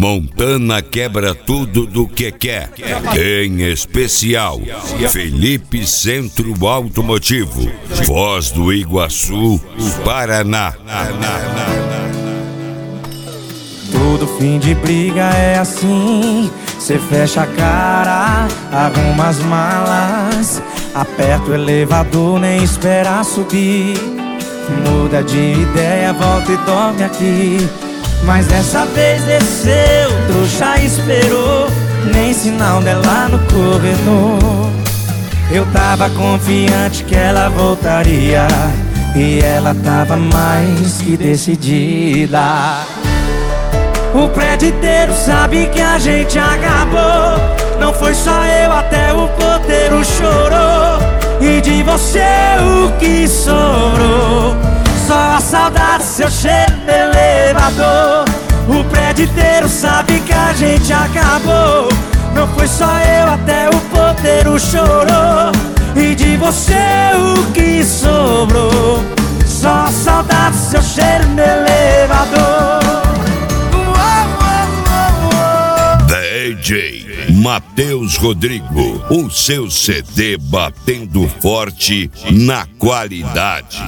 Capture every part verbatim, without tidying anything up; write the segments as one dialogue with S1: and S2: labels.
S1: Montana quebra tudo do que quer. Em especial, Felipe Centro Automotivo, Foz do Iguaçu, Paraná.
S2: Todo fim de briga é assim. Cê fecha a cara, arruma as malas, aperta o elevador, nem espera subir. Muda de ideia, volta e dorme aqui. Mas dessa vez desceu, trouxa esperou, nem sinal dela no corredor. Eu tava confiante que ela voltaria, e ela tava mais que decidida. O prédio inteiro sabe que a gente acabou. Não foi só eu, até o porteiro chorou. E de você o que sobrou? Só a saudade, seu cheiro no elevador. O prédio inteiro sabe que a gente acabou. Não foi só eu, até o porteiro chorou. E de você o que sobrou? Só a saudade, seu cheiro no elevador.
S1: D J Matheus Rodrigo, o seu C D batendo forte na qualidade.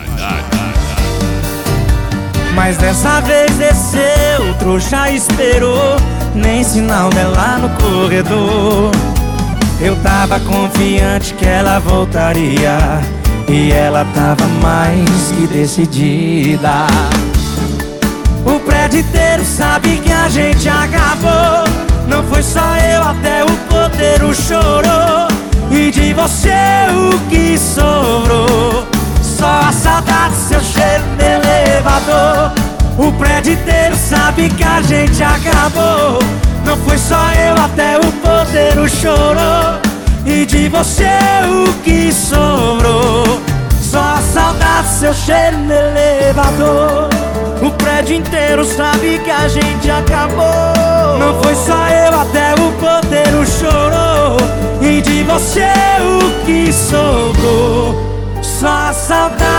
S2: Mas dessa vez desceu, trouxa esperou, nem sinal dela no corredor. Eu tava confiante que ela voltaria, e ela tava mais que decidida. O prédio inteiro sabe que a gente acabou. Não foi só eu, até o porteiro chorou. E de você o que sobrou? Só a saudade, seu cheiro no elevador. O prédio inteiro sabe que a gente acabou. Não foi só eu, até o porteiro chorou. E de você o que sobrou? Só a saudade, seu cheiro no elevador. O prédio inteiro sabe que a gente acabou. Não foi só eu, até o porteiro chorou. E de você o que sobrou? Só a saudade.